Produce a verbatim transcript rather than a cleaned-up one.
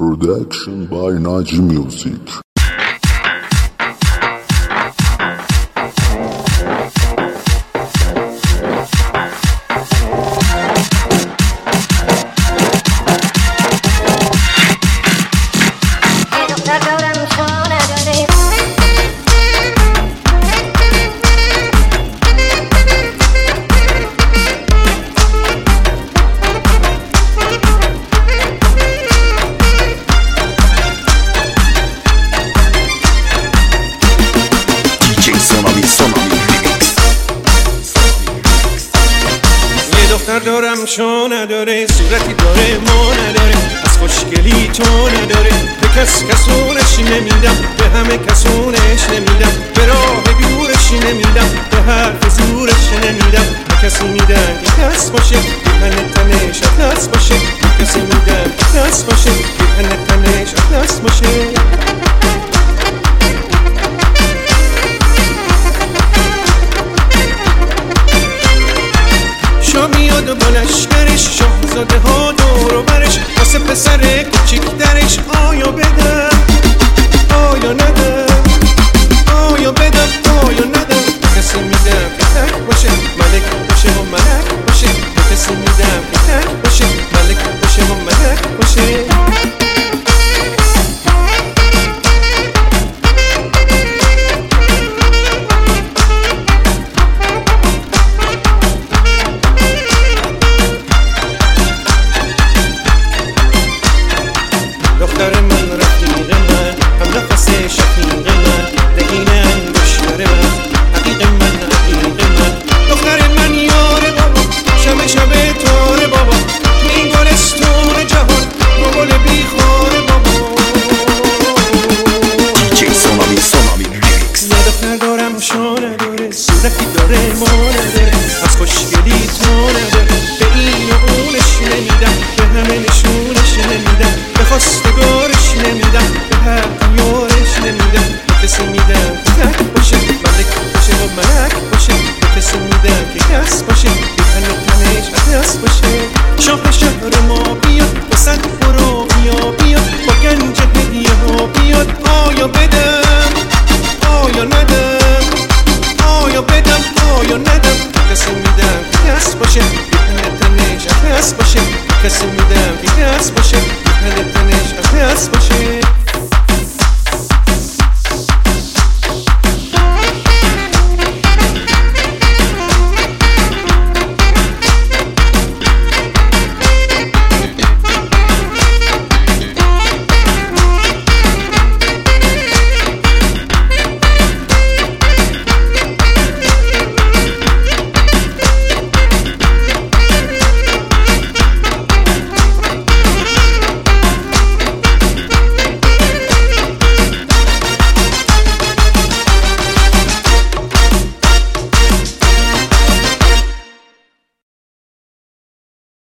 Production by Naji Music. دختر دارم شو نداره، صورتی داره ما نداره، از خوشگلی تو نداره. به کس کسونش نمیدم، به همه کسونش نمیدم، به راه دورش نمیدم، به حرف زورش نمیدم. به کسی میدم که کس باشه، بیهن تنش اطلس باشه. به کسی میدم که کس باشه، بیهن تنش اطلس باشه. شا میاد و با لشکرش، شاهزاده ها دور و برش، واسه پسر کوچیک درش. آیا بدم آیا ندم، آیا بدم آیا ندم. کسی میدم که تک باشه، ملک باشه و ملک باشه. کسی میدم که تک باشه، ملک باشه و ملک باشه. دختر من رفیق من، هم نفس شقیق من، دهین انگشتر من، حقیق من حقیق من. دختر من یار بابا، شب شب تار بابا، این گلستون جهان گل بیخوار بابا. دیجی سونامی سونامی ریمیکس. یه دختر دارم شو نداره، صورتی داره ما نداره، از خوشگلی تو نداره. به این و اونش نمیدم، به همه نشونش نمیدم، به خواستگارش نمیدم، به هر یارش نمیدم. به کسی میدم که تک باشه، ملک باشه و ملک باشه. به کسی میدم که کس باشه، بیهن تنش اطلس باشه. شاه شهر ما بیاد، وسط برو بیا بیاد، با گنج هدیه ها بیاد. آیا بدم آیا ندم، آیا بدم آیا ندم. کسی میدم که کس باشه، بیهن تنش اطلس باشه. کسی میدم که کس باشه، بیهن تنش اطلس باشه.